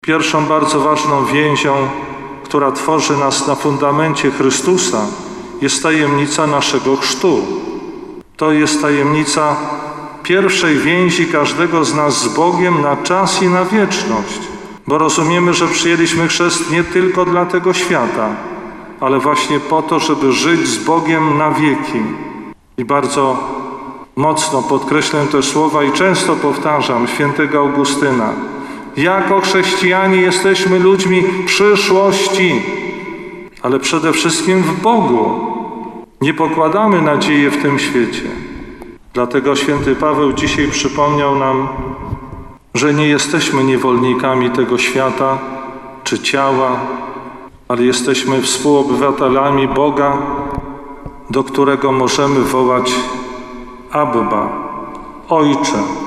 Pierwszą bardzo ważną więzią, która tworzy nas na fundamencie Chrystusa, jest tajemnica naszego chrztu. To jest tajemnica pierwszej więzi każdego z nas z Bogiem na czas i na wieczność. Bo rozumiemy, że przyjęliśmy chrzest nie tylko dla tego świata, ale właśnie po to, żeby żyć z Bogiem na wieki. I bardzo mocno podkreślę te słowa i często powtarzam świętego Augustyna. Jako chrześcijanie jesteśmy ludźmi przyszłości, ale przede wszystkim w Bogu. Nie pokładamy nadziei w tym świecie. Dlatego święty Paweł dzisiaj przypomniał nam, że nie jesteśmy niewolnikami tego świata czy ciała, ale jesteśmy współobywatelami Boga, do którego możemy wołać Abba, Ojcze.